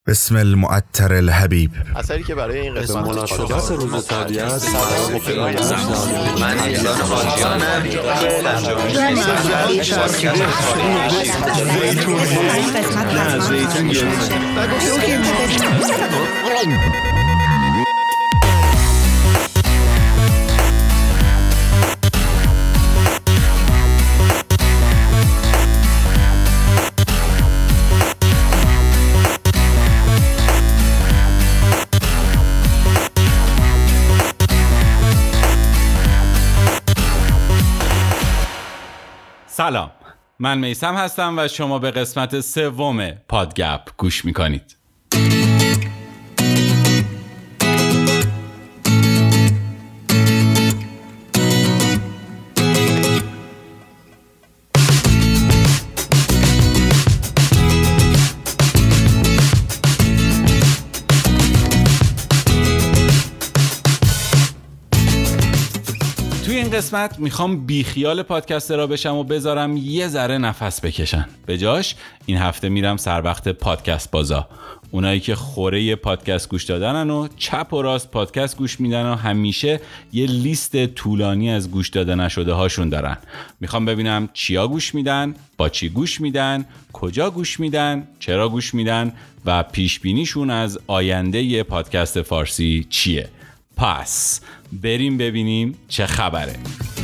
بسم المعطر الحبیب. اثری که برای این قسمت شدت روز طبیعت سلام، من میثم هستم و شما به قسمت سوم پادگپ گوش میکنید. توی این قسمت میخوام بیخیال پادکسترها بشم و بذارم یه ذره نفس بکشن. به جاش این هفته میرم سر وقت پادکست بازا، اونایی که خوره پادکست گوش دادنن و چپ و راست پادکست گوش میدن و همیشه یه لیست طولانی از گوش داده نشده هاشون دارن. میخوام ببینم چیا گوش میدن، با چی گوش میدن، کجا گوش میدن، چرا گوش میدن و پیش بینیشون از آینده پادکست فارسی چیه. پس بریم ببینیم چه خبره.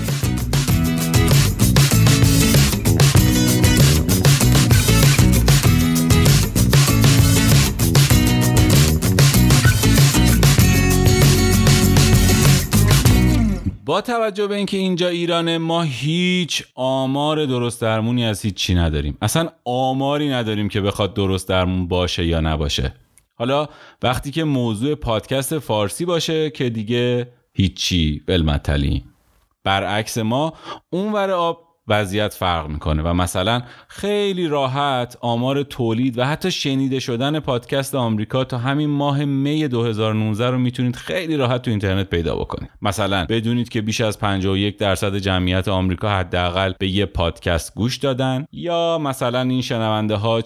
با توجه به اینکه اینجا ایرانه، ما هیچ آمار درست درمونی از هیچ چی نداریم. اصلا آماری نداریم که بخواد درست درمون باشه یا نباشه. حالا وقتی که موضوع پادکست فارسی باشه که دیگه هیچی، بالمثلی. برعکس ما اونور آب وضعیت فرق میکنه و مثلا خیلی راحت آمار تولید و حتی شنیده شدن پادکست آمریکا تا همین ماه می 2019 رو میتونید خیلی راحت تو اینترنت پیدا بکنید. مثلا بدونید که بیش از 51% جمعیت آمریکا حداقل به یه پادکست گوش دادن، یا مثلا این شنونده ها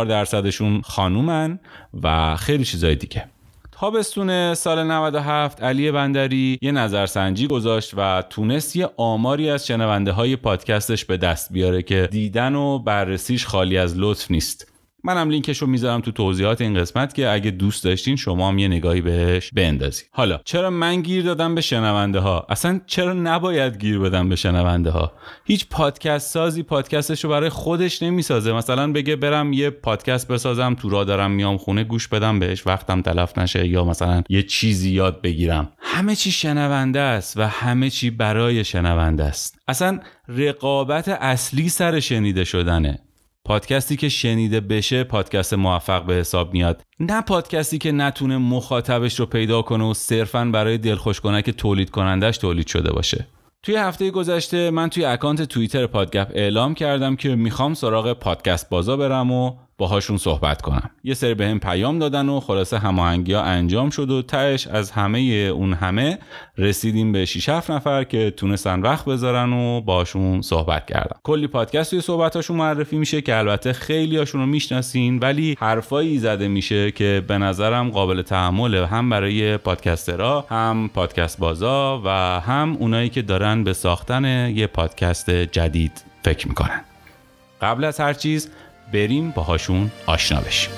44%شون خانومن و خیلی چیزای دیگه. تابستون سال 97 علی بندری یه نظرسنجی گذاشت و تونست یه آماری از شنونده های پادکستش به دست بیاره که دیدن و بررسیش خالی از لطف نیست. منم لینکشو میذارم تو توضیحات این قسمت که اگه دوست داشتین شما هم یه نگاهی بهش بندازید. حالا چرا من گیر دادم به شنونده ها؟ اصلا چرا نباید گیر بدم به شنونده ها؟ هیچ پادکست سازی پادکستشو برای خودش نمیسازه. مثلا بگه برم یه پادکست بسازم، تو راه دارم میام خونه گوش بدم بهش، وقتم تلف نشه، یا مثلا یه چیزی یاد بگیرم. همه چی شنونده است و همه چی برای شنونده است. اصلا رقابت اصلی سر شنیده شدنه. پادکستی که شنیده بشه پادکست موفق به حساب میاد، نه پادکستی که نتونه مخاطبش رو پیدا کنه و صرفاً برای دلخوش کنک تولید کنندش تولید شده باشه. توی هفته گذشته من توی اکانت توییتر پادگپ اعلام کردم که میخوام سراغ پادکست بازا برم و باهاشون صحبت کنم. یه سری بهم پیام دادن و خلاصه هماهنگی‌ها انجام شد و تهش از همه رسیدیم به 6-7 نفر که تونستن وقت بذارن و باهاشون صحبت کردم. کلی پادکست توی صحبتاشون معرفی میشه که البته خیلی هاشون رو میشناسین، ولی حرفایی زده میشه که به نظرم قابل تحمله، هم برای پادکسترها، هم پادکست بازا و هم اونایی که دارن به ساختن یه پادکست جدید فکر میکنن. قبل از هر چیز بریم باهاشون آشنا بشیم.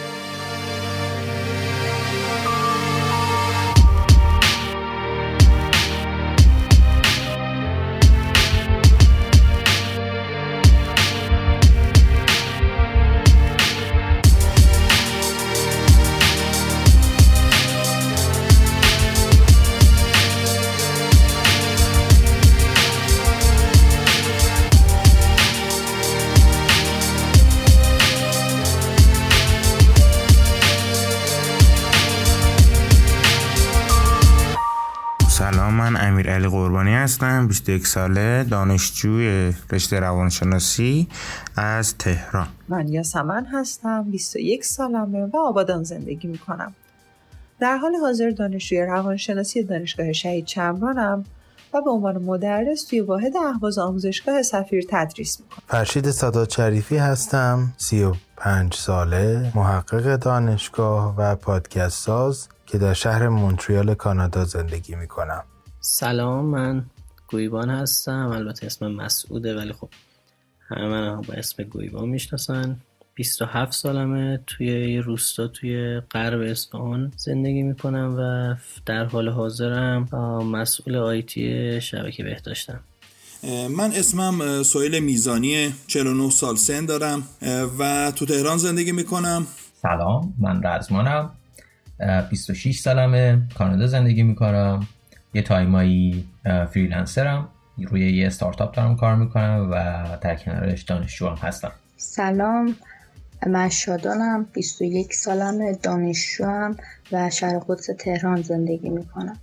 من امیرعلی قربانی هستم، 21 ساله، دانشجوی رشته روانشناسی از تهران. من یاسمن هستم، 21 سالمه و آبادان زندگی میکنم. در حال حاضر دانشجوی روانشناسی دانشگاه شهید چمرانم و به عنوان مدرس توی واحد اهواز آموزشگاه سفیر تدریس میکنم. فرشید سادات شریفی هستم، 35 ساله، محقق دانشگاه و پادکست ساز که در شهر مونتریال کانادا زندگی میکنم. سلام، من گویبان هستم. البته اسمم مسعوده ولی خب همه من با اسم گویبان میشناسن. 27 سالمه، توی یه روستا توی غرب اصفهان زندگی میکنم و در حال حاضرم مسئول آیتی شبکه بهداشتم. من اسمم سهیل میزانیه، 49 سال سن دارم و تو تهران زندگی میکنم. سلام، من رزمانم، 26 سالمه، کانادا زندگی میکنم. یه تایمایی فریلنسرم، روی یه استارتاپ دارم کار میکنم و در کنارش دانشجو هم هستم. سلام، من شادانم، 21 سالمه، دانشجوام و شهر قدس تهران زندگی میکنم.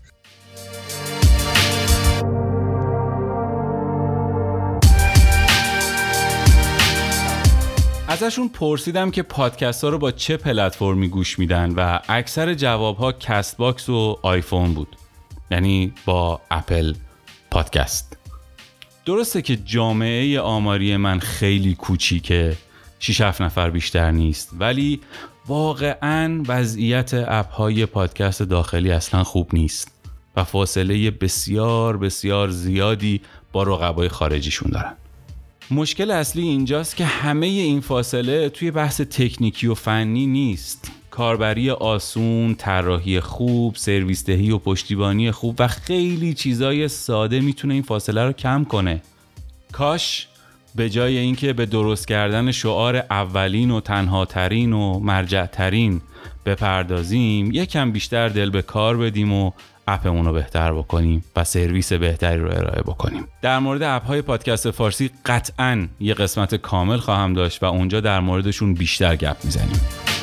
ازشون پرسیدم که پادکست ها رو با چه پلتفرمی گوش میدن و اکثر جوابها کست باکس و آیفون بود، یعنی با اپل پادکست. درسته که جامعه آماری من خیلی کوچیکه، 6-7 نفر بیشتر نیست، ولی واقعاً وضعیت اپ‌های پادکست داخلی اصلا خوب نیست و فاصله بسیار بسیار زیادی با رقبای خارجیشون دارن. مشکل اصلی اینجاست که همه این فاصله توی بحث تکنیکی و فنی نیست. کاربری آسون، طراحی خوب، سرویس دهی و پشتیبانی خوب و خیلی چیزای ساده میتونه این فاصله رو کم کنه. کاش به جای اینکه به درست کردن شعار اولین و تنها ترین و مرجع ترین بپردازیم، یکم بیشتر دل به کار بدیم و اپمون رو بهتر بکنیم و سرویس بهتری رو ارائه بکنیم. در مورد اپ‌های پادکست فارسی قطعاً یه قسمت کامل خواهم داشت و اونجا در موردشون بیشتر گپ میزنیم.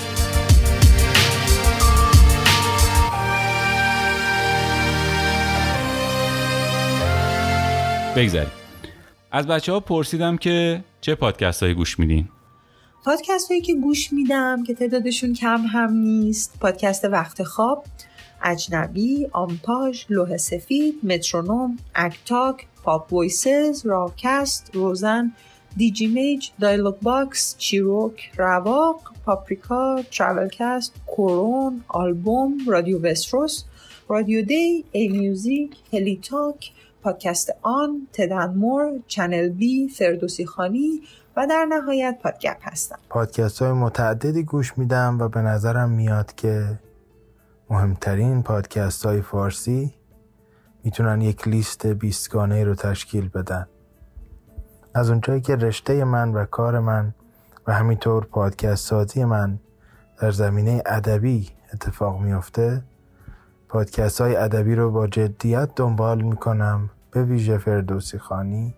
بگذاریم. از بچه‌ها پرسیدم که چه پادکست‌هایی گوش میدین؟ پادکست‌هایی که گوش میدم که تعدادشون کم هم نیست: پادکست وقت خواب، اجنبی، آمپاژ، لوح سفید، مترونوم، اکتاک، پاپ وایسز، راکست، روزن، دیجی میج، دایلوگ باکس، چیروک، رواق، پاپریکا، ترافلکست، کورون، آلبوم، رادیو وستروس، رادیو دی، ای میوزیک، هلی تاک، پادکست آن، تدنمور، چنل بی، فردوسی خانی و در نهایت پادگپ هستم. پادکست های متعددی گوش میدم و به نظرم میاد که مهمترین پادکست های فارسی میتونن یک لیست 20 گانه‌ای رو تشکیل بدن. از اونجایی که رشته من و کار من و همینطور پادکست سازی من در زمینه ادبی اتفاق میفته، پادکست های ادبی رو با جدیت دنبال میکنم، به ویژه فردوسی خانی،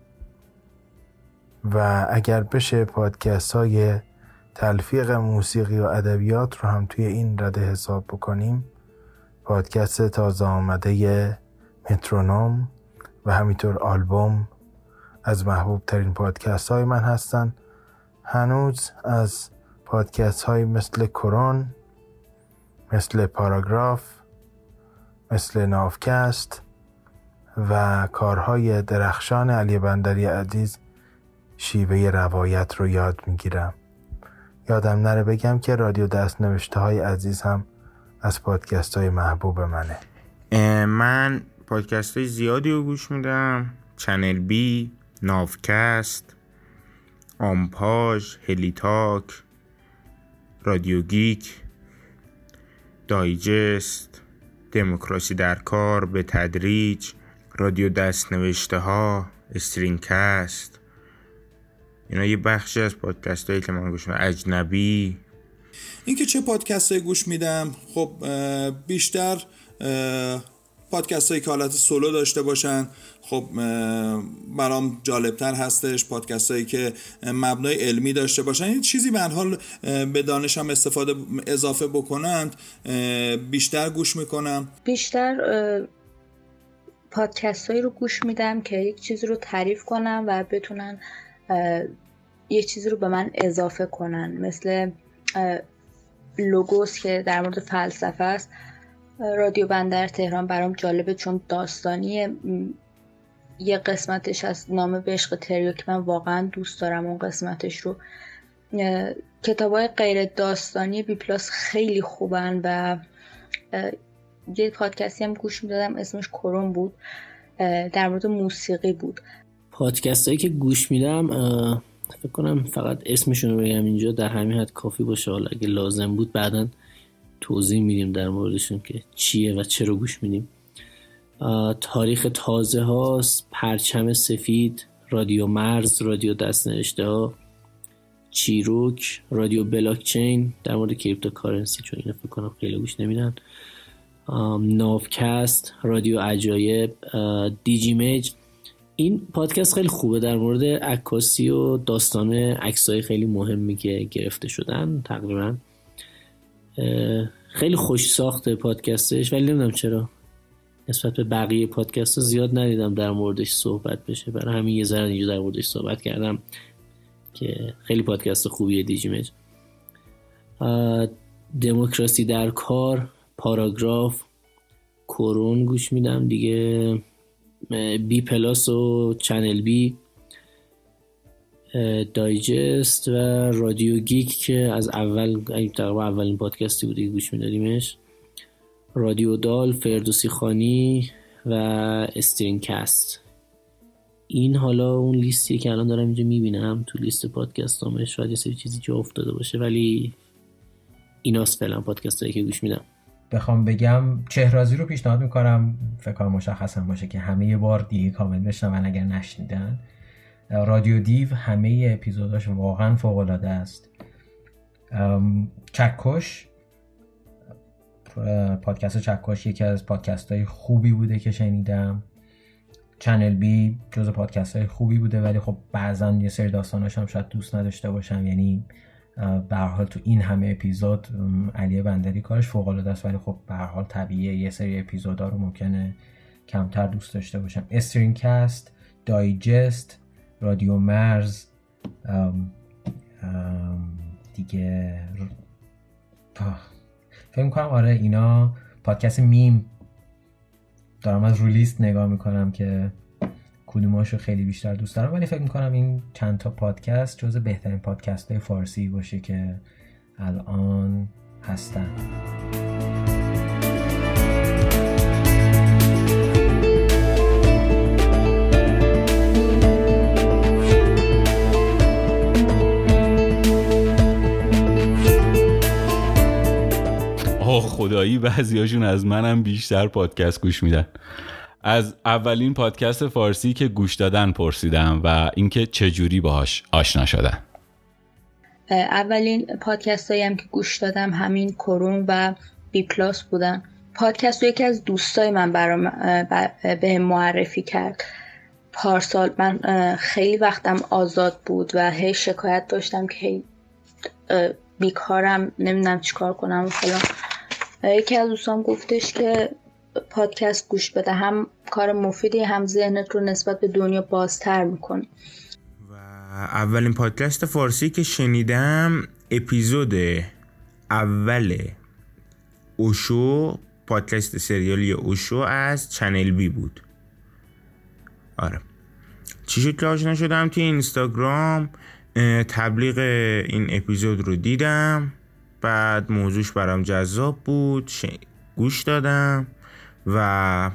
و اگر بشه پادکست های تلفیق موسیقی و ادبیات رو هم توی این رده حساب بکنیم. پادکست تازه آمده مترونوم و همینطور آلبوم از محبوب ترین پادکست های من هستن. هنوز از پادکست های مثل کرون، مثل پاراگراف، مثل نافکست و کارهای درخشان علی بندری عزیز شیوه روایت رو یاد میگیرم. یادم نره بگم که رادیو دستنوشته های عزیز هم از پادکست های محبوب منه. من پادکست های زیادی رو گوش میدم: چنل بی، نافکست، آمپاژ، هلی تاک، رادیو گیک، دایجست، دموکراسی در کار، به تدریج، رادیو دستنوشته ها، استرینگکست. اینا یه بخشی از پادکست هایی که من گوش میدم. اجنبی. این که چه پادکست هایی گوش میدم، خب بیشتر پادکست هایی که حالت سولو داشته باشن خب برام جالبتر هستش. پادکست هایی که مبنای علمی داشته باشن، این چیزی به هر حال به دانشم اضافه بکنند بیشتر گوش میکنم. بیشتر پادکست هایی رو گوش میدم که یک چیزی رو تعریف کنم و بتونن یک چیزی رو به من اضافه کنن، مثل لوگوس که در مورد فلسفه است. رادیو بندر تهران برام جالبه چون داستانیه، یه قسمتش از نامه به عشق تریو که من واقعا دوست دارم اون قسمتش رو. کتابای غیر داستانی بی پلاس خیلی خوبن و یه پادکستی هم گوش میدادم اسمش کرون بود، در مورد موسیقی بود. پادکست هایی که گوش میدم فکر کنم فقط اسمشون رو بگم اینجا در همین حد کافی باشه، حالا اگه لازم بود بعداً توضیح میدیم در موردشون که چیه و چرا گوش میدیم. تاریخ تازه هاست، پرچم سفید، رادیو مرز، رادیو دستنوشته ها، چیروک، رادیو بلاکچین در مورد کریپتوکارنسی چون اینا فکر کنم خیلی گوش نمیدن، ناوکست، رادیو عجایب، دیجیمیج. این پادکست خیلی خوبه در مورد عکاسی و داستان عکسای خیلی مهمی که گرفته شدن. تقریبا خیلی خوش ساخته پادکستش، ولی نمیدونم چرا نسبت به بقیه پادکست ها زیاد ندیدم در موردش صحبت بشه، برای همین یه ذره اینجا در موردش صحبت کردم که خیلی پادکست خوبیه دیجیمیج. دموکراسی در کار، پاراگراف، کرون گوش میدم دیگه، بی پلاس و چنل بی، دایجست و رادیو گیک که از تقریبا اولین پادکستی بوده که گوش میدادیمش، رادیو دال، فردوسی خانی و استرینکست. این حالا اون لیستیه که الان دارم اینجا میبینم تو لیست پادکست همه، شاید یه سری چیزی جا افتاده باشه ولی ایناست فعلا پادکست هایی که گوش میدم. بخوام بگم چهرازی رو پیشنهاد میکنم، فکر کنم مشخص هم باشه که همه یه بار دیگه کامل بشنون اگر نشنیدن. رادیو دیو همه اپیزوداش واقعا فوق العاده است. چکش، پادکست چکش یکی از پادکست های خوبی بوده که شنیدم. چنل بی جز پادکست های خوبی بوده ولی خب بعضا یه سری داستاناش هم شاید دوست نداشته باشم، یعنی به هر حال تو این همه اپیزود علی بندری کارش فوق العاده است ولی خب به هر حال طبیعیه یه سری اپیزودا رو ممکنه کمتر دوست داشته باشم. استرینکست، دایجست، رادیو مرز، دیگه فکر می‌کنم آره اینا پادکست میم. دارم از رولیست نگاه میکنم که کدوماشو خیلی بیشتر دوست دارم ولی فکر میکنم این چند تا پادکست جز بهترین پادکست های فارسی باشه که الان هستن. خدایی بعضیاشون از منم بیشتر پادکست گوش میدن. از اولین پادکست فارسی که گوش دادن پرسیدم و اینکه چجوری باهاش آشنا شدن. اولین پادکست هایی هم که گوش دادم همین کرون و بی پلاس بودن. پادکست رو یکی از دوستای من به معرفی کرد پارسال. من خیلی وقتم آزاد بود و هی شکایت داشتم که بیکارم نمیدونم چیکار کنم و فلان. یکی از دوستام گفتش که پادکست گوش بده، هم کار مفیدی هم ذهنت رو نسبت به دنیا بازتر میکنه. و اولین پادکست فارسی که شنیدم اپیزود اول اوشو، پادکست سریالی اوشو از چنل بی بود. آره چی شد که آشنا شدم؟ که اینستاگرام تبلیغ این اپیزود رو دیدم، بعد موضوعش برام جذاب بود، گوش دادم و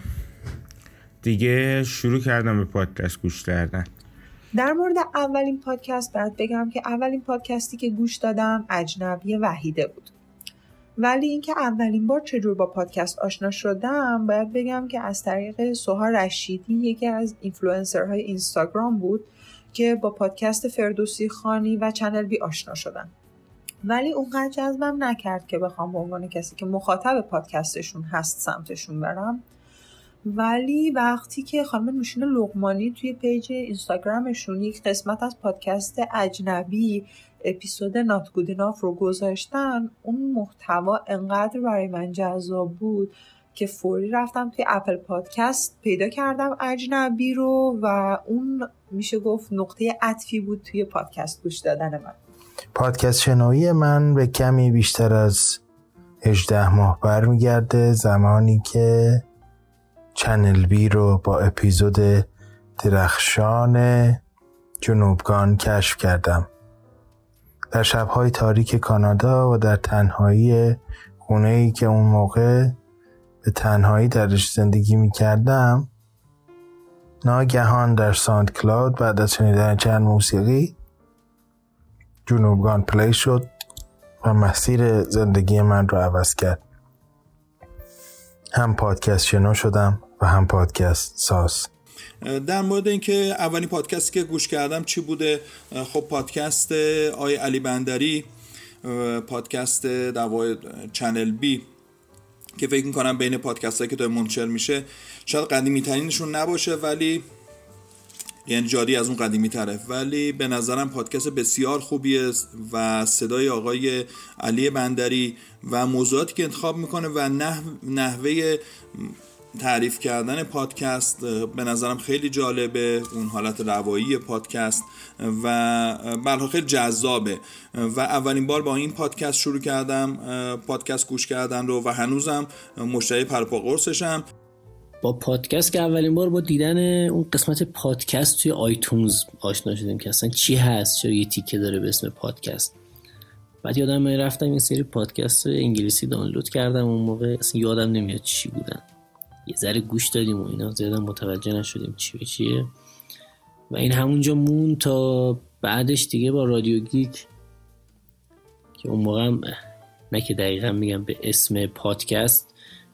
دیگه شروع کردم به پادکست گوش کردن. در مورد اولین پادکست باید بگم که اولین پادکستی که گوش دادم اجنبی وحیده بود، ولی اینکه اولین بار چجور با پادکست آشنا شدم باید بگم که از طریق سوها رشیدی، یکی از اینفلوئنسرهای اینستاگرام بود که با پادکست فردوسی خانی و چنل بی آشنا شدم، ولی اونقدر جذبم نکرد که بخوام به عنوان کسی که مخاطب پادکستشون هست سمتشون برم. ولی وقتی که خانم نوشین لقمانی توی پیج اینستاگرامشون یک قسمت از پادکست اجنبی اپیزود نات گود اناف رو گذاشتن، اون محتوا انقدر برای من جذاب بود که فوری رفتم توی اپل پادکست پیدا کردم اجنبی رو و اون میشه گفت نقطه عطفی بود توی پادکست گوش دادن من. پادکست شنوی من به کمی بیشتر از 18 ماه برمیگرده، زمانی که چنل بی رو با اپیزود درخشان جنوبگان کشف کردم. در شب‌های تاریک کانادا و در تنهایی خونه‌ای که اون موقع به تنهایی درش زندگی می‌کردم، ناگهان در ساند کلاود بعد از شنیدن چند موسیقی جنوبگان پلی شد و مسیر زندگی من رو عوض کرد. هم پادکست شنو شدم و هم پادکست ساز. در مورد اینکه اولین پادکستی که گوش کردم چی بوده، خب پادکست آقای علی بندری، پادکست در چنل بی که فکر میکنم بین پادکست هایی که داره منتشر میشه شاید قدیمی ترینشون نباشه، ولی یعنی جاری از اون قدیمی تره، ولی به نظرم پادکست بسیار خوبیه و صدای آقای علی بندری و موضوعاتی که انتخاب میکنه و نحوه تعریف کردن پادکست به نظرم خیلی جالبه، اون حالت روایی پادکست و برای خیلی جذابه و اولین بار با این پادکست شروع کردم پادکست گوش کردن رو و هنوزم مشتری پرپا قرصشم. با پادکست که اولین بار با دیدن اون قسمت پادکست توی آیتونز آشنا شدیم که اصلا چی هست، چرا یه تیکه داره به اسم پادکست. بعد یادم رفتم این سری پادکست انگلیسی دانلود کردم، اون موقع اصلا یادم نمیاد چی بودن، یه ذره گوش دادیم و اینا زیاده متوجه نشدیم چی به چیه و این همونجا مون تا بعدش دیگه با رادیو گیک که اون موقع هم نه که دقیقا میگم به اسم پادکست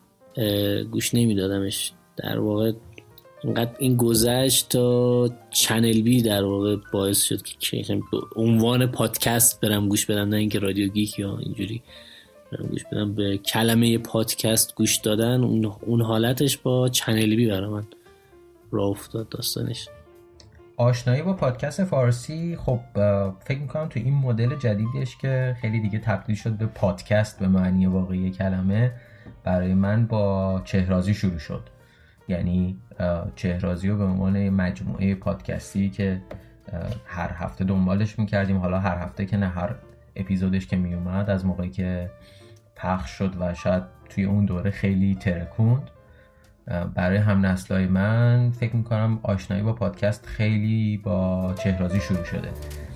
گوش نمیدادمش، در واقع اینقدر این گذشت تا چنل بی در واقع باعث شد که عنوان پادکست برم گوش بدم، نه اینکه رادیو گیک یا اینجوری گوش بدم. به کلمه پادکست گوش دادن اون حالتش با چنل بی برای من راه افتاد داستانش. آشنایی با پادکست فارسی خب فکر میکنم تو این مدل جدیدش که خیلی دیگه تبدیل شد به پادکست به معنی واقعی کلمه، برای من با چهرازی شروع شد. یعنی چهرازی رو به عنوان مجموعه پادکستی که هر هفته دنبالش میکردیم، حالا هر هفته که نه، هر اپیزودش که میومد از موقعی که پخش شد و شاید توی اون دوره خیلی ترکوند، برای هم نسلای من فکر میکنم آشنایی با پادکست خیلی با چهرازی شروع شده.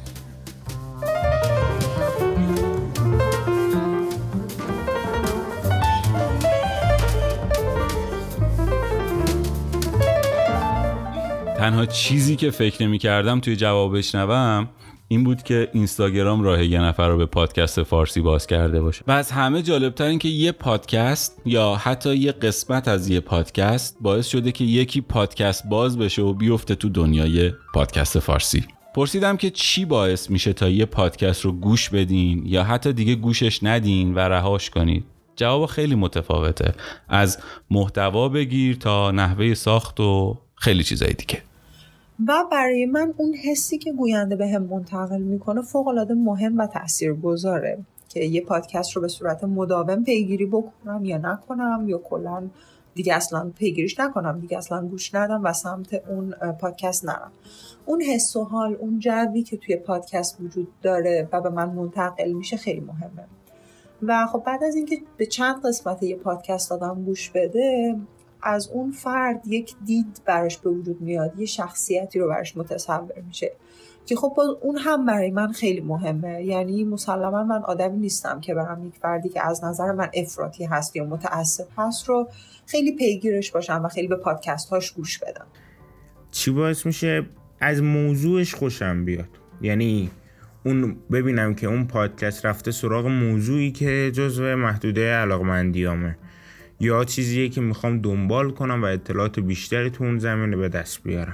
تنها چیزی که فکر نمی کردم توی جواب بشنوم این بود که اینستاگرام راه یه نفر رو به پادکست فارسی باز کرده باشه و از همه جالبتر این که یه پادکست یا حتی یه قسمت از یه پادکست باعث شده که یکی پادکست باز بشه و بیفته تو دنیای پادکست فارسی. پرسیدم که چی باعث میشه تا یه پادکست رو گوش بدین یا حتی دیگه گوشش ندین و رهاش کنید. جواب خیلی متفاوته، از محتوا بگیر تا نحوه ساخت و خیلی چیزای دیگه. و برای من اون حسی که گوینده به هم منتقل میکنه فوق‌العاده مهم و تاثیرگذاره که یه پادکست رو به صورت مداوم پیگیری بکنم یا نکنم، یا کلا دیگه اصلا پیگیریش نکنم، دیگه اصلا گوش ندم و سمت اون پادکست نرم. اون حس و حال، اون جوی که توی پادکست وجود داره و به من منتقل میشه خیلی مهمه. و خب بعد از اینکه به چند قسمت یه پادکست آدم گوش بده، از اون فرد یک دید براش به وجود میاد، یه شخصیتی رو براش متصور میشه که خب اون هم برای من خیلی مهمه. یعنی مسلما من آدمی نیستم که برم یک فردی که از نظر من افراطی هست یا متعصب هست رو خیلی پیگیرش باشم و خیلی به پادکست هاش گوش بدم. چی باعث میشه از موضوعش خوشم بیاد؟ یعنی اون ببینم که اون پادکست رفته سراغ موضوعی که جزو محدوده علاقمندیامه یا چیزیه که میخوام دنبال کنم و اطلاعات بیشتری تو اون زمینه به دست بیارم.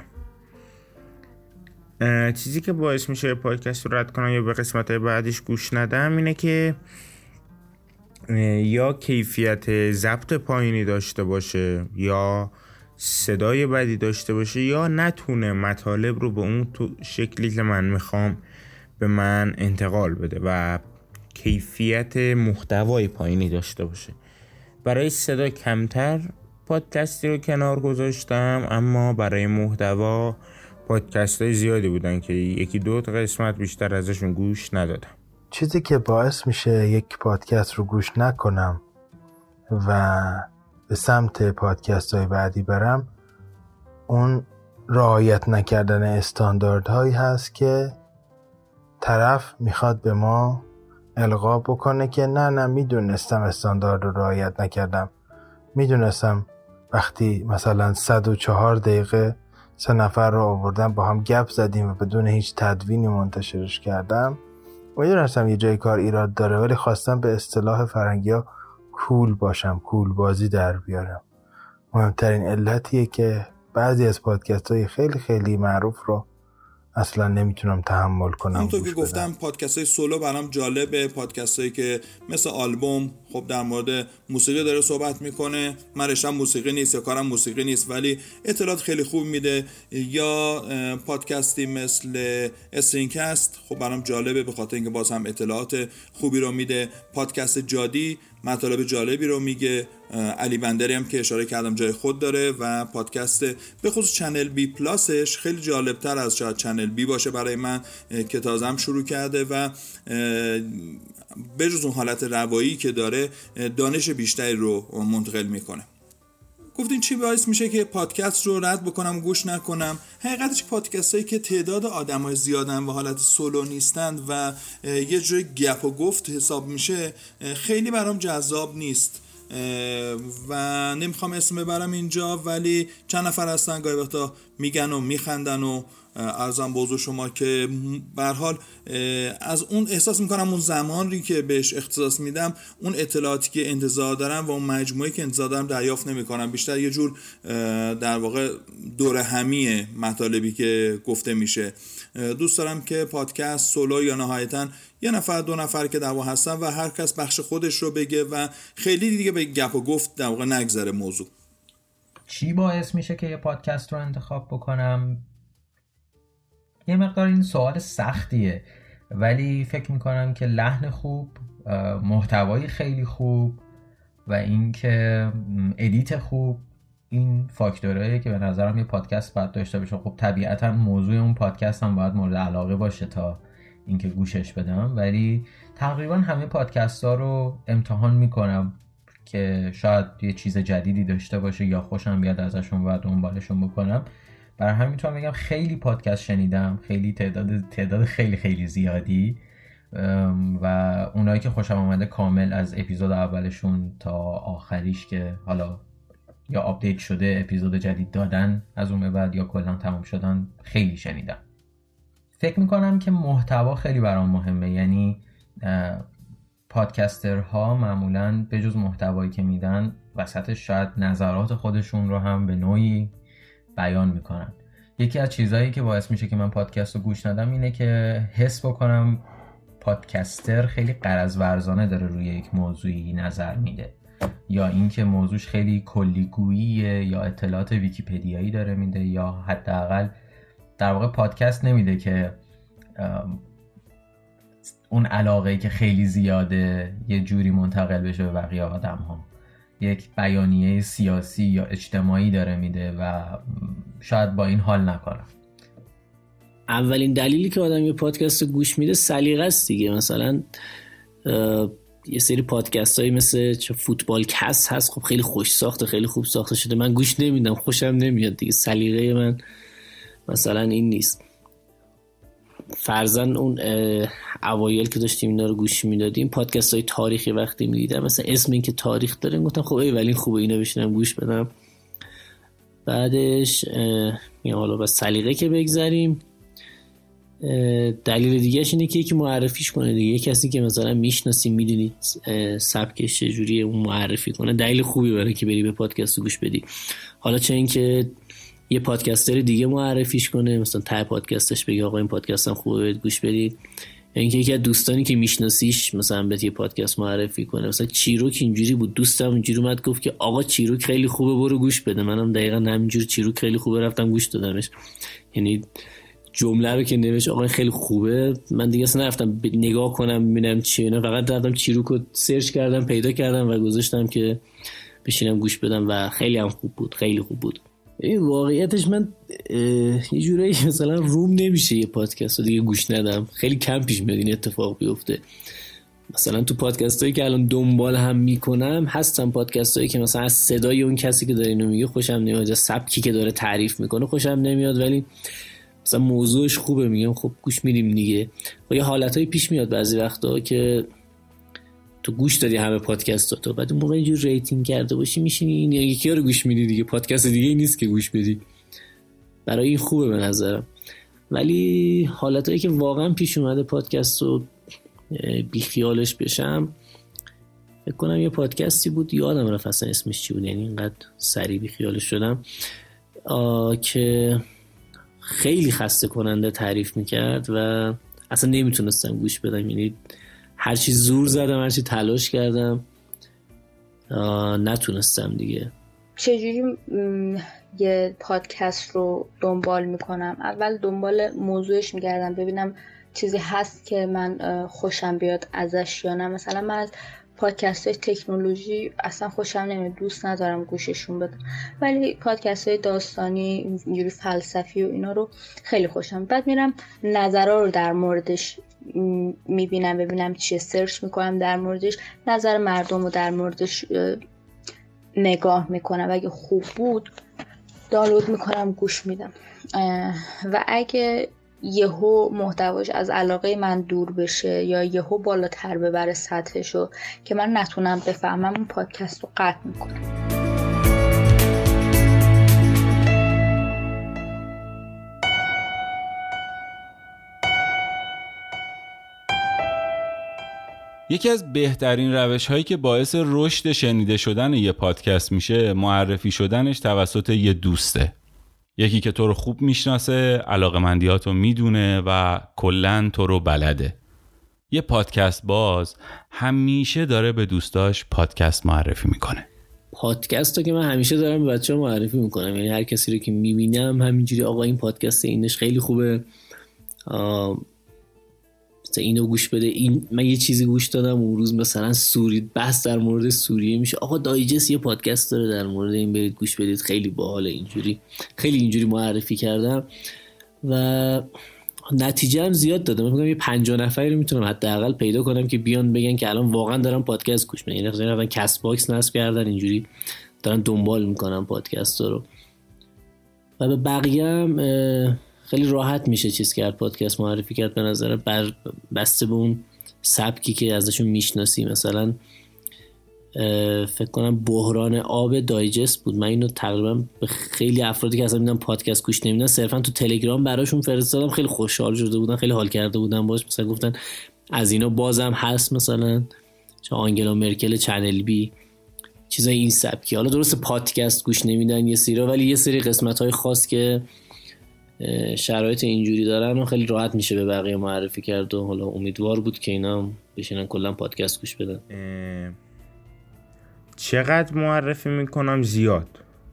چیزی که باعث میشه پادکست رو رد کنم یا به قسمت‌های بعدش گوش ندم اینه که یا کیفیت ضبط پایینی داشته باشه یا صدای بدی داشته باشه یا نتونه مطالب رو به اون شکلی که من میخوام به من انتقال بده و کیفیت محتوای پایینی داشته باشه. برای صدا کمتر پادکستی رو کنار گذاشتم، اما برای محتوا پادکست‌های زیادی بودن که یکی دو تا قسمت بیشتر ازشون گوش ندادم. چیزی که باعث میشه یک پادکست رو گوش نکنم و به سمت پادکست‌های بعدی برم، اون رعایت نکردن استانداردهایی هست که طرف میخواد به ما القا بکنه که نه میدونستم استاندارد رو رعایت نکردم، میدونستم وقتی مثلا 104 دقیقه 3 نفر رو آوردم با هم گپ زدیم و بدون هیچ تدوینی منتشرش کردم، میدونستم یه جای کار ایراد داره، ولی خواستم به اصطلاح فرنگی‌ها کول باشم، کول بازی در بیارم. مهمترین علتیه که بعضی از پادکست‌های خیلی خیلی معروف رو اصلا نمیتونم تحمل کنم. همونطور که گفتم پادکست‌های سولو برام جالبه، پادکست‌هایی که مثل آلبوم خب در مورد موسیقی داره صحبت میکنه، من رشتم موسیقی نیست یا کارم موسیقی نیست ولی اطلاعات خیلی خوب میده، یا پادکستی مثل استرینکست خب برام جالبه به خاطر اینکه باز هم اطلاعات خوبی رو میده، پادکست جادی مطالب جالبی رو میگه، علی بندری هم که اشاره کردم جای خود داره، و پادکست به خصوص چنل بی پلاسش خیلی جالبتر از شاید چنل بی باشه برای من که تازم شروع کرده و بجز اون حالت روایی که داره دانش بیشتری رو منتقل میکنه. گفتین چی باعث میشه که پادکست رو رد بکنم گوش نکنم؟ حقیقتش پادکست هایی که تعداد آدمای زیادن و حالت سولو نیستند و یه جوری گپ و گفت حساب میشه خیلی برام جذاب نیست و نمیخوام اسم ببرم اینجا، ولی چند نفر هستن گاهی وقتا میگن و میخندن و عرضم به حضور شما که به هر حال از اون احساس میکنم اون زمانی که بهش اختصاص میدم اون اطلاعاتی که انتظار دارم و اون مجموعی که انتظار دارم دریافت نمیکنم، بیشتر یه جور در واقع دور همی مطالبی که گفته میشه. دوست دارم که پادکست سولو یا نهایتاً یه نفر دو نفر که در واقع هستن و هر کس بخش خودش رو بگه و خیلی دیگه به گپ و گفت در واقع نگذره موضوع. چی باعث میشه که یه پادکست رو انتخاب بکنم؟ یه مقدار این سوال سختیه، ولی فکر میکنم که لحن خوب، محتوای خیلی خوب و اینکه ادیت خوب، این فاکتورهایی که به نظرم یه پادکست باید داشته باشه. خب طبیعتا موضوع اون پادکست هم باید مورد علاقه باشه تا اینکه گوشش بدم، ولی تقریبا همه پادکست ها رو امتحان میکنم که شاید یه چیز جدیدی داشته باشه یا خوشم بیاد ازشون و دنبالشون بکنم. برای همین میتونم بگم خیلی پادکست شنیدم، خیلی تعداد خیلی خیلی زیادی، و اونایی که خوشم آمده کامل از اپیزود اولشون تا آخریش که حالا یا آپدیت شده اپیزود جدید دادن از اون به بعد یا کلا تمام شدن خیلی شنیدم. فکر میکنم که محتوا خیلی برام مهمه، یعنی پادکسترها معمولاً به جز محتوایی که میدن وسطش شاید نظرات خودشون رو هم به نوعی بیان میکنن. یکی از چیزایی که باعث میشه که من پادکست رو گوش ندم اینه که حس بکنم پادکستر خیلی غرض ورزانه داره روی یک موضوعی نظر میده، یا اینکه موضوعش خیلی کلیگوییه یا اطلاعات ویکی‌پدیایی داره میده، یا حداقل در واقع پادکست نمیده که اون علاقه‌ای که خیلی زیاده یه جوری منتقل بشه به بقیه آدم‌ها. یک بیانیه سیاسی یا اجتماعی داره میده و شاید با این حال نکنم. اولین دلیلی که آدم یه پادکست رو گوش میده سلیقه است دیگه. مثلا یه سری پادکست هایی مثل فوتبال کست هست، خب خیلی خوش ساخته، خیلی خوب ساخته شده، من گوش نمیدم، خوشم نمیاد دیگه، سلیقه من مثلا این نیست. فرضاً اون اوایل که داشتیم اینا رو گوش میدادیم پادکست های تاریخی وقتی میدیدم مثلا اسم این که تاریخ داره گفتم خب ای ولی خوبه اینا بشینم گوش بدم. بعدش یا حالا بس سلیقه که بگذاریم، دلیل دیگه‌اش اینه که یکی معرفیش کنه دیگه، یه کسی که مثلا میشناسی میدونید سبکش چجوریه اون معرفی کنه، دلیل خوبی برای که بری به پادکست گوش بدی. حالا چه این که یه پادکستر دیگه معرفیش کنه، مثلا ته پادکستش بگه آقا این پادکستم خوبه گوش بدید، یا اینکه یکی از دوستانی که میشناسیش مثلا بهت یه پادکست معرفی کنه. مثلا چیروک اینجوری بود، دوستم اینجوری اومد گفت که آقا چیروک خیلی خوبه برو گوش بده، منم دقیقاً همینجوری چیروک خیلی خوبه رفتم گوش دادمش. یعنی جمله رو که نوشت آقا خیلی خوبه من دیگه اصلا نرفتم نگاه کنم ببینم چیه، نه فقط رفتم چیروک رو سرچ کردم پیدا کردم و گذاشتم که بشینم گوش بدم و خیلی هم خوب بود، خیلی خوب بود. این واقعیتش من یه جورایی مثلا روم نمیشه یه پادکست رو دیگه گوش ندم، خیلی کم پیش میاد این اتفاق بیفته. مثلا تو پادکست هایی که الان دنبال هم میکنم هستن پادکست هایی که مثلا از صدای اون کسی که داره اینو میگه خوشم نمیاد، یا سبکی که داره تعریف میکنه خوشم نمیاد، ولی مثلا موضوعش خوبه، میگم خب گوش میدیم دیگه. و یه حالتایی پیش میاد بعضی وقتا که تو گوش دادی همه پادکستاتو، بعد اون موقع اینجور ریتینگ کرده باشی میشینی این یکی رو گوش میدی دیگه، پادکست دیگه ای نیست که گوش بدی. برای این خوبه به نظرم. ولی حالتایی که واقعا پیش اومده پادکست رو بیخیالش بشم، فکر کنم یه پادکستی بود یادم رفت اصلا اسمش چی بود، یعنی اینقدر سریع بیخیالش شدم که خیلی خسته کننده تعریف میکرد و اصلا نمیتونستم گوش بدم. یعنی هرچی زور زدم، هرچی تلاش کردم، نتونستم دیگه. چجوری یه پادکست رو دنبال میکنم؟ اول دنبال موضوعش میگردم ببینم چیزی هست که من خوشم بیاد ازش یا نه. مثلا من از پادکست های تکنولوژی اصلا خوشم نمیاد، دوست ندارم گوششون بدم، ولی پادکست های داستانی اینجوری فلسفی و اینا رو خیلی خوشم. بعد میرم نظرها رو در موردش میبینم، ببینم چیه، سرچ میکنم در موردش، نظر مردم رو در موردش نگاه میکنم، اگه خوب بود دانلود میکنم گوش میدم. و اگه یهو محتواش از علاقه من دور بشه یا یهو بالاتر ببره سطحشو که من نتونم بفهمم، اون پادکست رو قطع میکنم. یکی از بهترین روش هایی که باعث رشد شنیده شدن یه پادکست میشه معرفی شدنش توسط یه دوسته، یکی که تو رو خوب میشناسه، علاقمندیاتو میدونه و کلن تو رو بلده. یه پادکست باز همیشه داره به دوستاش پادکست معرفی میکنه. پادکست رو که من همیشه دارم به بچه‌ها معرفی میکنم، یعنی هر کسی رو که میبینم همینجوری آقا این پادکست اینش خیلی خوبه، اینو گوش بده. من یه چیزی گوش دادم اون روز، مثلا بحث در مورد سوریه میشه، آقا دایجست یه پادکست داره در مورد این، برید گوش بدید خیلی باحاله. اینجوری معرفی کردم و نتیجه هم زیاد دادم. من فکر کنم یه 50 نفری رو میتونم حداقل پیدا کنم که بیان بگن که الان واقعا دارن پادکست گوش میدن، یعنی مثلا کست باکس نصب کردن، اینجوری دارن دنبال میکنن پادکست رو. و به بقیه هم خیلی راحت میشه چیز کرد، پادکست معرفی کرد به نظر، بسته به اون سبکی که ازشون میشناسی. مثلا فکر کنم بحران آب دایجست بود، من اینو تقریبا به خیلی افرادی که اصلا میدونم پادکست گوش نمیدن صرفا تو تلگرام براشون فرستادم، خیلی خوشحال شده بودن، خیلی حال کرده بودن باش. مثلا گفتن از اینا بازم هست، مثلا چه آنگلا مرکل چنل بی، چیزای این سبکی. حالا درست پادکست گوش نمیدن یه سری، ولی یه سری قسمت‌های خاص که شرایط اینجوری دارن و خیلی راحت میشه به بقیه معرفی کرد و حالا امیدوار بود که اینا بشینن کلا پادکست گوش بدن. چقدر معرفی میکنم؟ زیاد.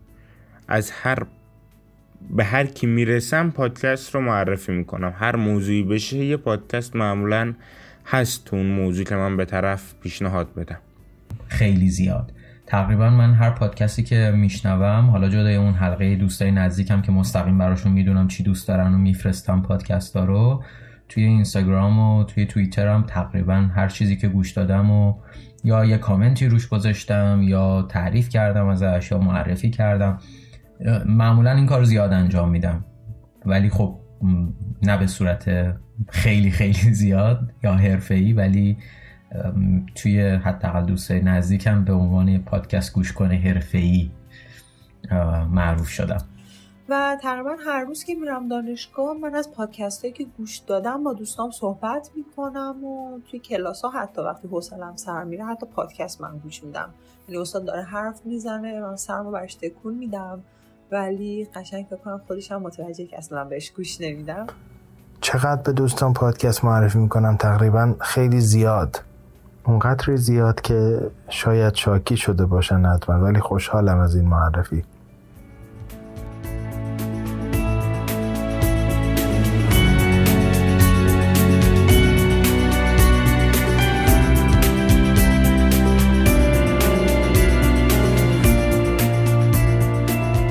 به هر کی میرسم پادکست رو معرفی میکنم. هر موضوعی بشه یه پادکست معمولا هست تو اون موضوعی که من به طرف پیشنهاد بدم. خیلی زیاد. تقریبا من هر پادکستی که میشنوم، حالا جدای اون حلقه دوستای نزدیکم که مستقیم براشون میدونم چی دوست دارن و میفرستم پادکستا رو، توی اینستاگرام و توی توییترم تقریبا هر چیزی که گوش دادم و یا یه کامنتی روش گذاشتم یا تعریف کردم ازش یا معرفی کردم. معمولا این کار زیاد انجام میدم، ولی خب نه به صورت خیلی خیلی زیاد یا حرفه‌ای، ولی توی حداقل دوستای نزدیکم به عنوان پادکست گوش کنه حرفه‌ای معروف شدم. و تقریبا هر روز که میرم دانشگاه من از پادکستایی که گوش دادم با دوستام صحبت میکنم و توی کلاس ها حتی وقتی حوصله‌ام سر میره حتی پادکست من گوش میدم. یعنی استاد داره حرف میزنه من سرمو برش تکون میدم، ولی قشنگ فکر کنم خودش هم متوجه که اصلا بهش گوش نمیدم. چقدر به دوستان پادکست معرفی میکنم؟ تقریبا خیلی زیاد، اونقدر زیاد که شاید شاکی شده باشن حتما، ولی خوشحالم از این معرفی.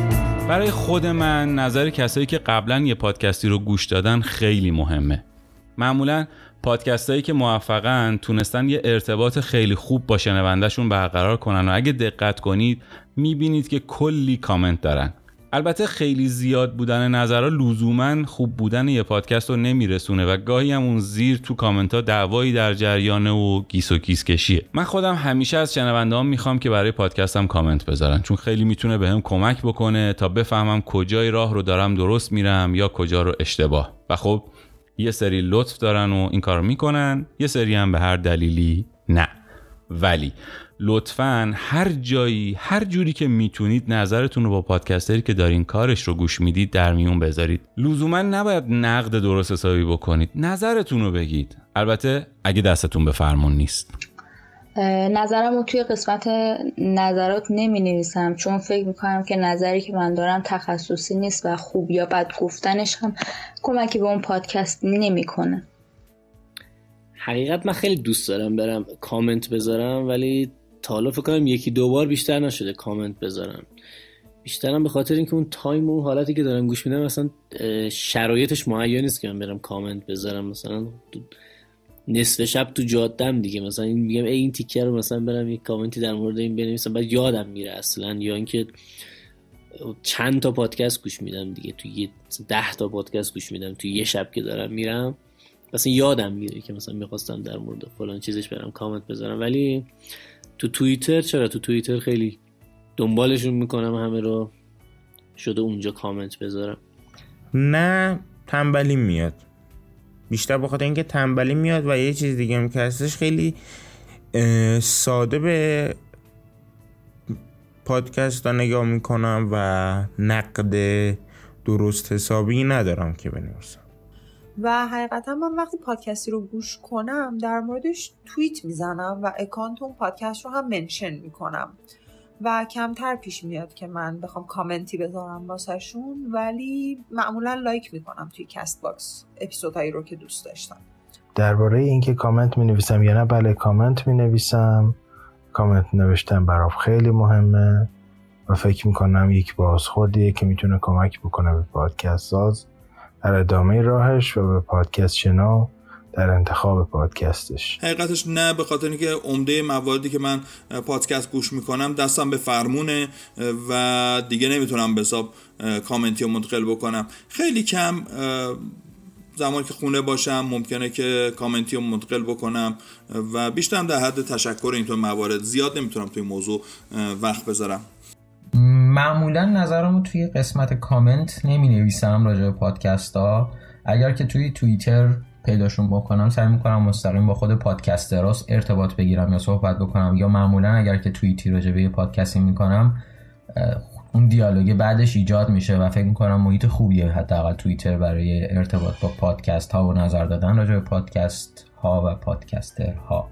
برای خود من نظر کسایی که قبلا یه پادکستی رو گوش دادن خیلی مهمه. معمولا پادکست هایی که موفقن تونستن یه ارتباط خیلی خوب با شنوندهشون برقرار کنن و اگه دقت کنید میبینید که کلی کامنت دارن. البته خیلی زیاد بودن نظرها لزوماً خوب بودن یه پادکست رو نمیرسونه و گاهی هم اون زیر تو کامنت ها دعوایی در جریانه و گیس و گیس کشیه. من خودم همیشه از شنونده‌هام میخوام که برای پادکستم کامنت بذارن، چون خیلی میتونه بهم کمک بکنه تا بفهمم کجای راه رو دارم درست میرم یا کجا رو اشتباه. و خب یه سری لطف دارن و این کارو میکنن، یه سری هم به هر دلیلی نه. ولی لطفاً هر جایی هر جوری که میتونید نظرتون رو با پادکستری که دارین کارش رو گوش میدید در میون بذارید. لزوما نباید نقد درست حسابی بکنید، نظرتون رو بگید، البته اگه دستتون به فرمون نیست. نظرم رو توی قسمت نظرات نمی نویسم، چون فکر میکنم که نظری که من دارم تخصصی نیست و خوب یا بد گفتنش هم کمکی به اون پادکست نمی کنه. حقیقت من خیلی دوست دارم برم کامنت بذارم، ولی تا حالا فکر کنم یکی دو بار بیشتر نشده کامنت بذارم. بیشترم به خاطر اینکه اون تایم و اون حالتی که دارم گوش میدم مثلا شرایطش مهیا نیست که من برم کامنت بذارم. مثلا نصف شب تو جاده‌ام دیگه، مثلا میگم این تیکر رو مثلا برم یک کامنتی در مورد این بنویسم، بعد یادم میره اصلا. یا اینکه چند تا پادکست گوش میدم دیگه، تو 10 تا پادکست گوش میدم تو یه شب که دارم میرم، مثلا یادم میره که مثلا میخواستم در مورد فلان چیزش برم کامنت بذارم. ولی تو توییتر چرا؟ تو توییتر خیلی دنبالشون میکنم، همه رو شده اونجا کامنت بذارم. نه تنبلی میاد، بیشتر بخاطر اینکه تنبلی میاد و یه چیز دیگه هم که هستش، خیلی ساده به پادکست ها نگاه میکنم و نقد درست حسابی ندارم که بنویسم. و حقیقتا من وقتی پادکستی رو گوش کنم در موردش توییت میزنم و اکانت اون پادکست رو هم منشن میکنم و کمتر پیش میاد که من بخوام کامنتی بذارم واسهشون، ولی معمولا لایک میکنم توی کست باکس اپیزودهایی رو که دوست داشتم. درباره اینکه کامنت مینویسم یا نه، بله کامنت مینویسم. کامنت نوشتن برام خیلی مهمه و فکر میکنم یک بازخوردیه که میتونه کمک بکنه به پادکست ساز در ادامه راهش و به پادکست شنو در انتخاب پادکستش. حقیقتش نه، به خاطر اینکه عمده مواردی که من پادکست گوش میکنم دستم به فرمونه و دیگه نمیتونم به حساب کامنتی رو منتقل بکنم. خیلی کم زمانی که خونه باشم ممکنه که کامنتی رو منتقل بکنم و بیشترم در حد تشکر اینطور موارد. زیاد نمیتونم توی موضوع وقت بذارم. معمولا نظرمو توی قسمت کامنت نمی نویسم راجع به پادکست ها. اگر که توی توییتر پیداشون بکنم سعی میکنم مستقیم با خود پادکستراس ارتباط بگیرم یا صحبت بکنم، یا معمولا اگر که توییتی راجع به پادکستی میکنم اون دیالوگ بعدش ایجاد میشه و فکر میکنم محیط خوبیه حداقل توییتر برای ارتباط با پادکست ها و نظر دادن راجع به پادکست ها و پادکستر ها.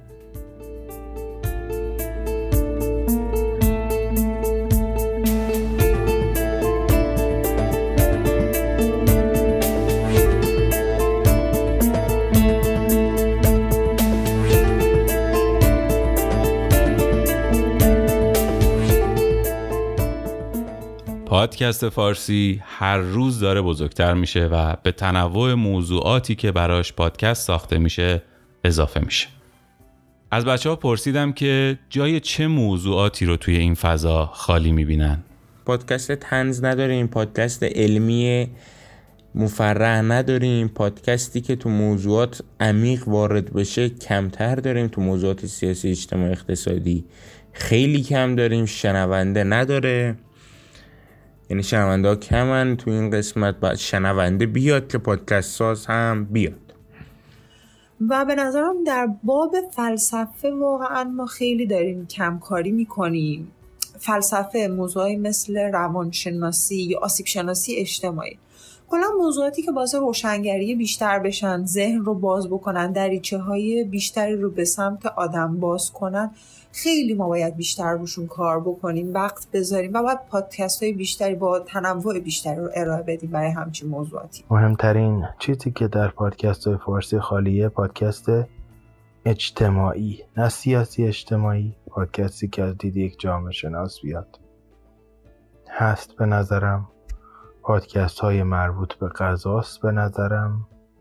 پادکست فارسی هر روز داره بزرگتر میشه و به تنوع موضوعاتی که براش پادکست ساخته میشه اضافه میشه. از بچه‌ها پرسیدم که جای چه موضوعاتی رو توی این فضا خالی میبینن. پادکست طنز نداریم، پادکست علمی مفرح نداریم، پادکستی که تو موضوعات عمیق وارد بشه کمتر داریم، تو موضوعات سیاسی اجتماعی اقتصادی خیلی کم داریم، شنونده نداره، یعنی شنونده ها کمن تو این قسمت. باید شنونده بیاد که پادکست ساز هم بیاد. و به نظرم در باب فلسفه واقعا ما خیلی داریم کمکاری میکنیم. فلسفه، موضوعی مثل روانشناسی یا آسیب شناسی اجتماعی، کلا موضوعاتی که باعث روشنگری بیشتر بشن، ذهن رو باز بکنن، دریچه های بیشتری رو به سمت آدم باز کنن، خیلی ما باید بیشتر روشون کار بکنیم، وقت بذاریم و باید پادکست های بیشتری با تنوع بیشتری رو ارائه بدیم برای همچین موضوعاتی. مهمترین چیزی که در پادکست های فارسی خالیه پادکست اجتماعی، نه سیاسی اجتماعی. پادکستی که از دید یک جامعه شناس بیاد هست به نظرم. پادکست های مربوط به غذاست به نظرم.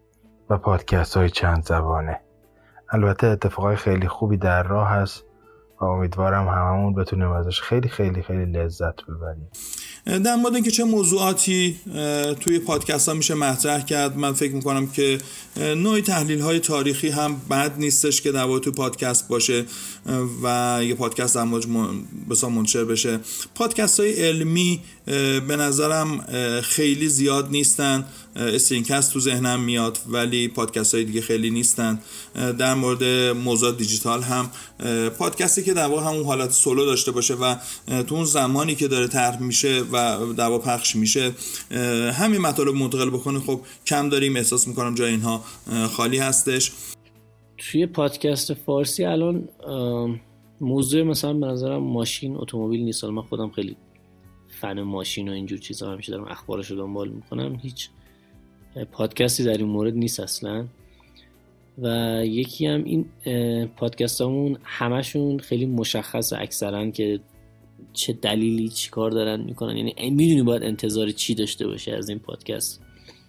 و پادکست های چند زبانه. البته اتفاقای خیلی خوبی در راه هست و امیدوارم هممون بتونیم ازش خیلی خیلی خیلی لذت ببریم. در مورد اینکه چه موضوعاتی توی پادکست ها میشه مطرح کرد، من فکر میکنم که نوعی تحلیل های تاریخی هم بد نیستش که در واقع توی پادکست باشه و یه پادکست در موردش بسیار منتشر بشه. پادکست های علمی به نظرم خیلی زیاد نیستن. استرینکست تو ذهنم میاد ولی پادکست های دیگه خیلی نیستن. در مورد موضوع دیجیتال هم پادکستی که در واقع همون حالت سولو داشته باشه و تو اون زمانی که داره طرح میشه و در واقع پخش میشه همین مطالب منتقل بکنه، خب کم داریم. احساس میکنم جای اینها خالی هستش. توی پادکست فارسی الان موضوع مثلا به نظرم ماشین، اتومبیل نیست. من خودم خیلی فن ماشین و اینجور چیزا همیشه دارم اخبارشو دنبال میکنم. هیچ پادکستی در این مورد نیست اصلا. و یکی هم این پادکستامون همشون خیلی مشخصه اکثرا که چه دلیلی چی کار دارن میکنن، یعنی میدونی باید انتظار چی داشته باشه از این پادکست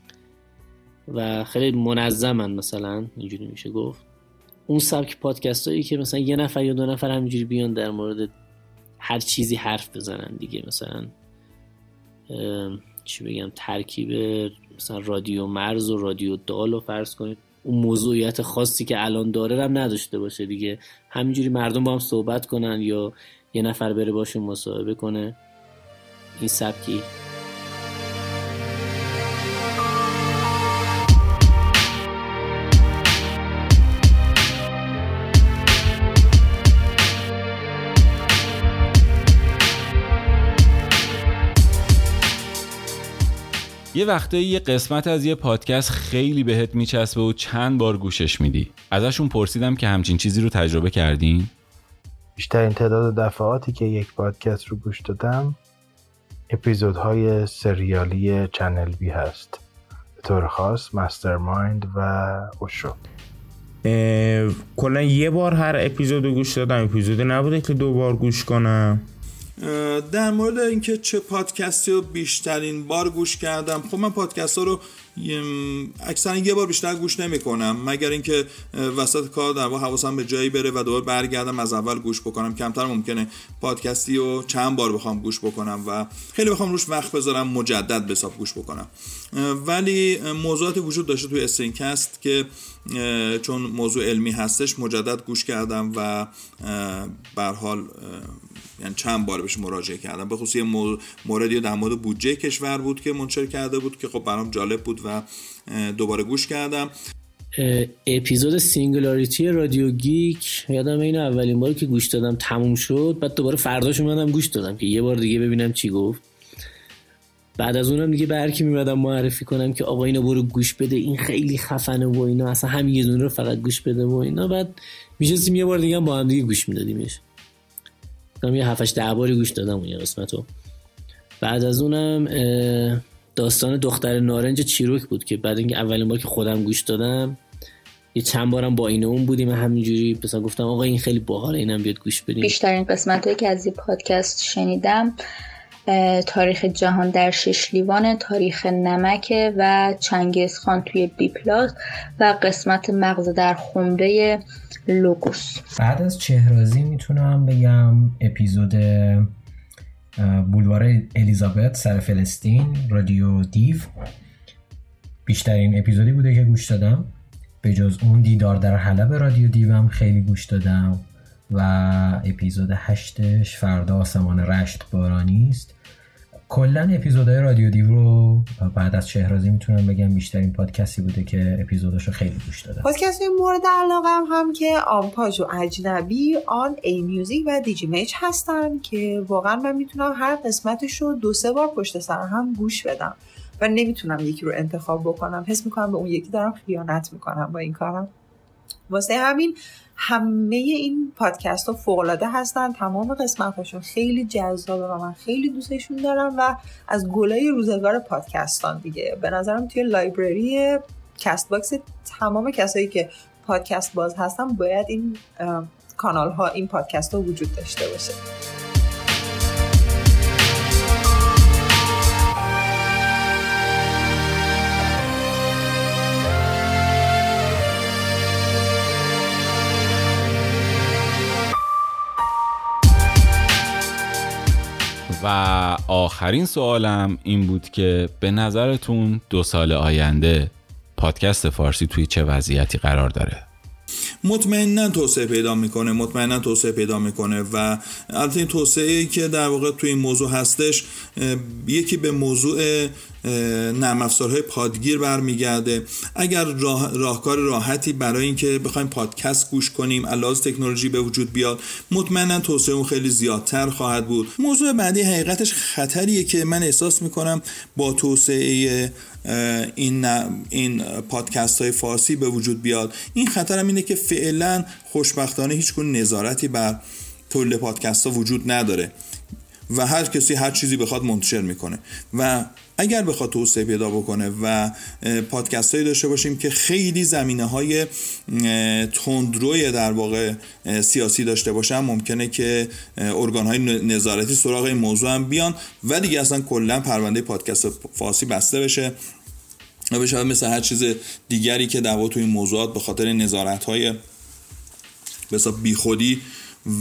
و خیلی منظمن. مثلا اینجوری میشه گفت اون سبک پادکست هایی که مثلا یه نفر یا دو نفر همینجوری بیان در مورد هر چیزی حرف بزنن دیگه، مثلا چی بگم، ترکیب مثلا رادیو مرز و رادیو دال رو فرض کنید اون موضوعیت خاصی که الان داره هم نداشته باشه دیگه، همینجوری مردم با هم صحبت کنن یا یه نفر بره باشون مصاحبه کنه. این سبکی یه وقته یه قسمت از یه پادکست خیلی بهت میچسبه و چند بار گوشش میدی. ازشون پرسیدم که همچین چیزی رو تجربه کردین؟ بیشترین تعداد دفعاتی که یک پادکست رو گوش دادم اپیزودهای سریالی چنل بی هست، به طور خاص مسترمایند و اوشو. کلا یه بار هر اپیزود رو گوش دادم، اپیزود نبوده که 2 بار گوش کنم. در مورد اینکه چه پادکستی رو بیشترین بار گوش کردم، خب من پادکست ها رو اکثرا یه بار بیشتر گوش نمی کنم مگر اینکه وسط کار در واقع حواسم به جایی بره و دوباره برگردم از اول گوش بکنم. کمتر ممکنه پادکستی رو چند بار بخوام گوش بکنم و خیلی بخوام روش وقت بذارم مجدد به حساب گوش بکنم. ولی موضوعاتی وجود داشته توی استرینکست که چون موضوع علمی هستش مجدد گوش کردم و به هر حال یعنی چند بار بهش مراجعه کردم. به خصوص یه موردی در مورد بودجه کشور بود که منتشر کرده بود که خب برام جالب بود و دوباره گوش کردم. اپیزود سینگولاریتی رادیو گیک یادم اینو اولین بار که گوش دادم تموم شد، بعد دوباره فرداش اومدم گوش دادم که یه بار دیگه ببینم چی گفت. بعد از اونم دیگه به هر کی میمدم معرفی کنم که آقا اینو برو گوش بده، این خیلی خفنه و اینا، اصلا همین یه دونه رو فقط گوش بده و اینا. بعد میشستیم یه بار دیگه هم با هم دیگه گوش میدادیمش. من یه 7-8 باری گوش دادم اون یه قسمتو. بعد از اونم داستان دختر نارنج چیروک بود که بعد اینکه اولین بار که خودم گوش دادم یه چند بارم با این اون بودیم، همینجوری مثلا گفتم آقا این خیلی باحاله، اینم بیاد گوش بدیم. بیشترین قسمتایی که از این پادکست شنیدم تاریخ جهان در 6 لیوان، تاریخ نمک و چنگیز خان توی بی پلاس و قسمت مغز در خمره لوگوس. بعد از چهرازی میتونم بگم اپیزود بولوار الیزابت سر فلسطین رادیو دیو بیشترین اپیزودی بوده که گوش دادم. به جز اون دیدار در حلب رادیو دیو هم خیلی گوش دادم و اپیزود 8 فردا آسمان رشت بارانی است. کلا اپیزودهای رادیو دیو رو بعد از شهرازی میتونم بگم بیشترین پادکستی بوده که اپیزوداشو خیلی گوش دادم. پادکست مورد علاقم هم که آمپاژ و اجنبی آن ای میوزیک و دیجی میج هستن که واقعا من میتونم هر قسمتش رو 2-3 بار پشت سر هم گوش بدم و نمیتونم یکی رو انتخاب بکنم. حس میکنم به اون یکی دارم خیانت میکنم با این کارم. واسه همین همه این پادکست ها فوق‌العاده هستن، تمام قسمت هاشون خیلی جذابه و من خیلی دوستشون دارم و از گلای روزگار پادکستان دیگه. به نظرم توی لایبرری کست باکس تمام کسایی که پادکست باز هستن باید این کانال ها، این پادکست ها وجود داشته باشه. و آخرین سوالم این بود که به نظرتون 2 سال آینده پادکست فارسی توی چه وضعیتی قرار داره؟ مطمئناً توسعه پیدا میکنه و البته این توسعه‌ای که در واقع توی این موضوع هستش یکی به موضوع نرم افزارهای پادگیر برمیگرده. اگر راهکار راحتی برای اینکه بخوایم پادکست گوش کنیم علاوه تکنولوژی به وجود بیاد، مطمئناً توسعه اون خیلی زیادتر خواهد بود. موضوع بعدی حقیقتش خطریه که من احساس میکنم با توسعه این پادکست های فارسی به وجود بیاد. این خطرم اینه که فعلا خوشبختانه هیچ گونه نظارتی بر تولید پادکست ها وجود نداره و هر کسی هر چیزی بخواد منتشر میکنه و اگر بخواد توسعه پیدا بکنه و پادکست هایی داشته باشیم که خیلی زمینه های تندروی در واقع سیاسی داشته باشن، ممکنه که ارگان های نظارتی سراغ این موضوع هم بیان و دیگه اصلا کلا پرونده پادکست فارسی بسته بشه و بشه مثل هر چیز دیگری که در واقع توی این موضوعات به خاطر نظارت های به حساب بیخودی و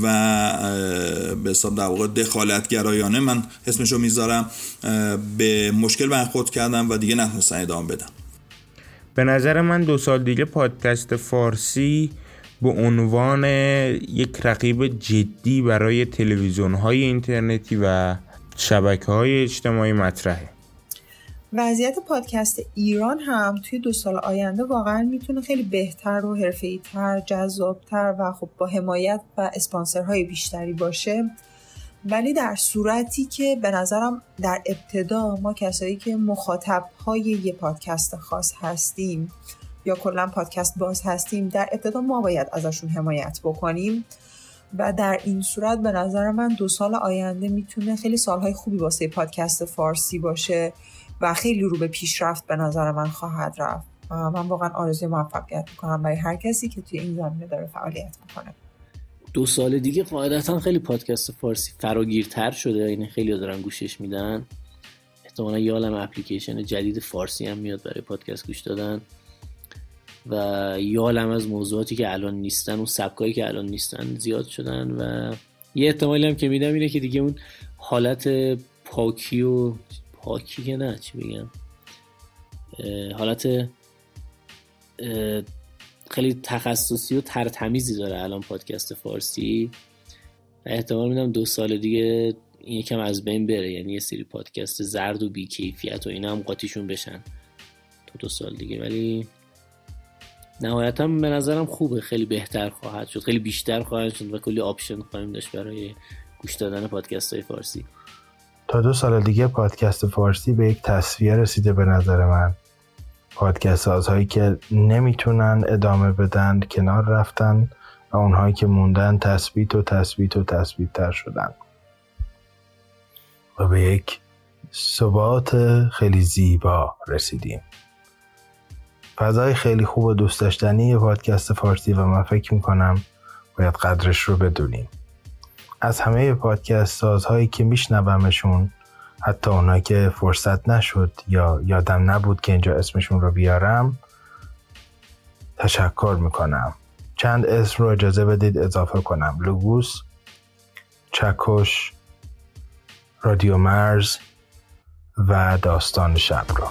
به حساب در واقع دخالتگرایانه، من اسمشو میذارم، به مشکل برخورد کردم و دیگه نتونستن ادامه بدم. به نظر من 2 سال دیگه پادکست فارسی به عنوان یک رقیب جدی برای تلویزیون‌های اینترنتی و شبکه‌های اجتماعی مطرحه. وضعیت پادکست ایران هم توی 2 سال آینده واقعا میتونه خیلی بهتر و حرفه‌ای‌تر، جذابتر و خب با حمایت و اسپانسرهای بیشتری باشه، ولی در صورتی که به نظرم در ابتدا ما کسایی که مخاطب‌های یه پادکست خاص هستیم یا کلا پادکست باز هستیم، در ابتدا ما باید ازشون حمایت بکنیم و در این صورت به نظر من 2 سال آینده میتونه خیلی سالهای خوبی واسه پادکست فارسی باشه و خیلی رو به پیشرفت به نظر من خواهد رفت. من واقعا آرزوی موفقیت میکنم برای هر کسی که توی این زمینه داره فعالیت میکنه. 2 سال دیگه قاعدتا خیلی پادکست فارسی فراگیرتر شده، این خیلی دارن گوشش میدن. احتمالا یه عالم اپلیکیشن جدید فارسی هم میاد برای پادکست گوش دادن و یه عالم از موضوعاتی که الان نیستن و سبکایی که الان نیستن زیاد شدن و یه احتمالی هم که میدم اینه که دیگه اون حالت پاکی که نه چی بگم، حالت خیلی تخصصی و ترتمیزی داره الان پادکست فارسی و احتمال میدم 2 سال دیگه این یکم از بین بره، یعنی یه سری پادکست زرد و بیکیفیت و اینا هم قاطیشون بشن تا 2 سال دیگه، ولی نهایتا به نظرم خوبه، خیلی بهتر خواهد شد، خیلی بیشتر خواهد شد و کلی آپشن خواهیم داشت برای گوش دادن پادکست های فارسی. تا 2 سال دیگه پادکست فارسی به یک تصفیه رسیده به نظر من. پادکست سازهایی که نمیتونن ادامه بدن کنار رفتن و اونهایی که موندن تثبیت تر شدن و به یک ثبات خیلی زیبا رسیدیم. فضای خیلی خوب و دوست داشتنی پادکست فارسی و من فکر میکنم باید قدرش رو بدونیم. از همه پادکست سازهایی که میشنومشون، حتی اونایی که فرصت نشد یا یادم نبود که اینجا اسمشون رو بیارم، تشکر میکنم. چند اسم رو اجازه بدید اضافه کنم: لوگوس، چکش، رادیو مرز و داستان شب را.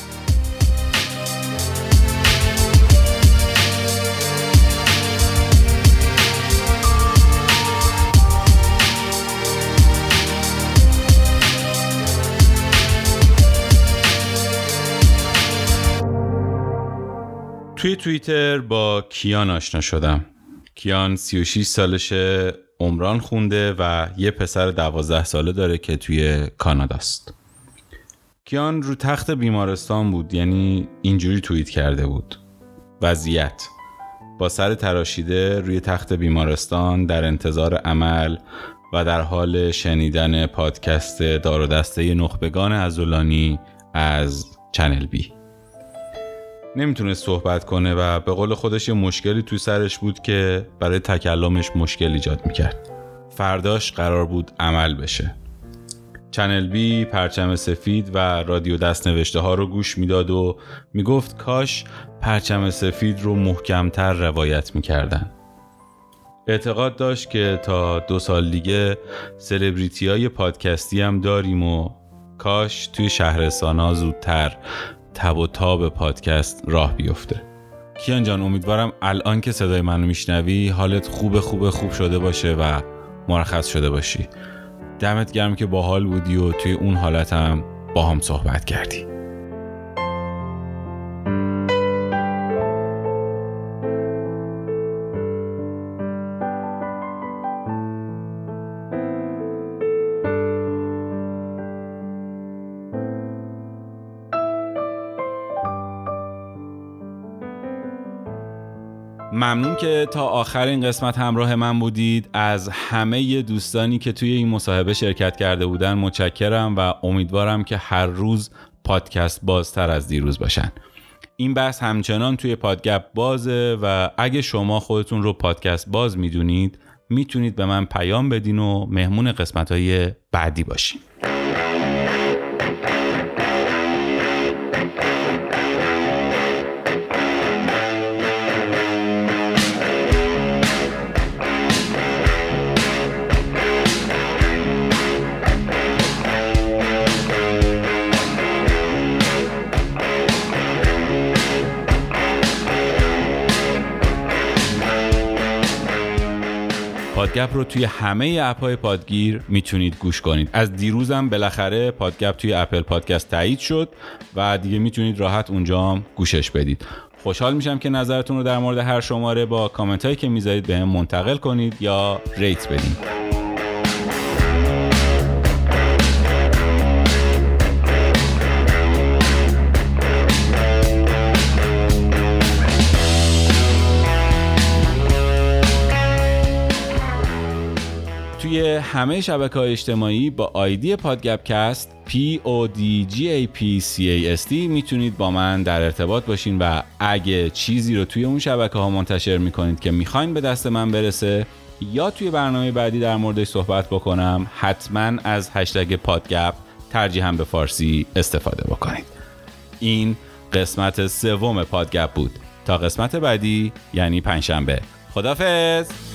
توی توییتر با کیان آشنا شدم. کیان 36 سالشه، عمران خونده و یه پسر 12 ساله داره که توی کاناداست. کیان رو تخت بیمارستان بود، یعنی اینجوری توییت کرده بود: وضعیت: با سر تراشیده روی تخت بیمارستان در انتظار عمل و در حال شنیدن پادکست دار و دسته نخبگان عضلانی از چنل بی. نمیتونست صحبت کنه و به قول خودش یه مشکلی توی سرش بود که برای تکلمش مشکل ایجاد میکرد. فرداش قرار بود عمل بشه. چنل بی، پرچم سفید و رادیو دستنوشته ها رو گوش میداد و میگفت کاش پرچم سفید رو محکمتر روایت میکردن. اعتقاد داشت که تا 2 سال دیگه سلبریتی های پادکستی هم داریم و کاش توی شهرستان‌ها زودتر تب و تاب پادکست راه بیفته. کیان جان، امیدوارم الان که صدای منو میشنوی حالت خوب شده باشه و مرخص شده باشی. دمت گرم که باحال بودی و توی اون حالت هم با هم صحبت کردی. ممنون که تا آخر این قسمت همراه من بودید. از همه دوستانی که توی این مصاحبه شرکت کرده بودن متشکرم و امیدوارم که هر روز پادکست بازتر از دیروز باشن. این بحث همچنان توی پادگپ بازه و اگه شما خودتون رو پادکست باز میدونید میتونید به من پیام بدین و مهمون قسمت‌های بعدی باشین. پادگپ رو توی همه اپ‌های پادگیر میتونید گوش کنید. از دیروزم بالاخره پادگپ توی اپل پادکست تایید شد و دیگه میتونید راحت اونجا هم گوشش بدید. خوشحال میشم که نظرتون رو در مورد هر شماره با کامنت هایی که میذارید بهم منتقل کنید یا ریت بدید. توی همه شبکه‌های اجتماعی با آیدی پادگپکست PODGAPCAST میتونید با من در ارتباط باشین و اگه چیزی رو توی اون شبکه‌ها منتشر میکنید که میخواین به دست من برسه یا توی برنامه بعدی در موردش صحبت بکنم، حتما از هشتگ پادگپ ترجیحاً به فارسی استفاده بکنید. این قسمت 3 پادگپ بود. تا قسمت بعدی یعنی پنجشنبه. خداحافظ.